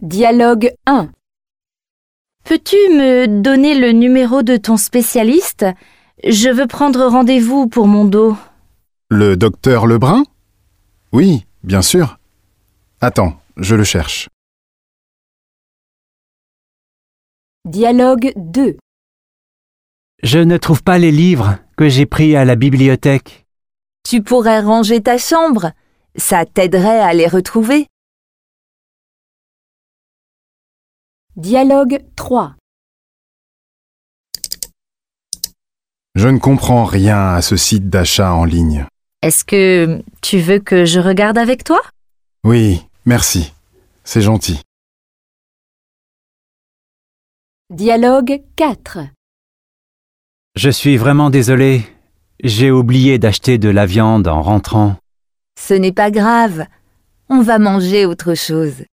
Dialogue 1. Peux-tu me donner le numéro de ton spécialiste? Je veux prendre rendez-vous pour mon dos. Le docteur Lebrun? Oui, bien sûr. Attends, je le cherche. Dialogue 2. Je ne trouve pas les livres que j'ai pris à la bibliothèque. Tu pourrais ranger ta chambre. Ça t'aiderait à les retrouver. Dialogue 3. Je ne comprends rien à ce site d'achat en ligne. Est-ce que tu veux que je regarde avec toi? Oui, merci. C'est gentil. Dialogue 4. Je suis vraiment désolé. J'ai oublié d'acheter de la viande en rentrant. Ce n'est pas grave. On va manger autre chose.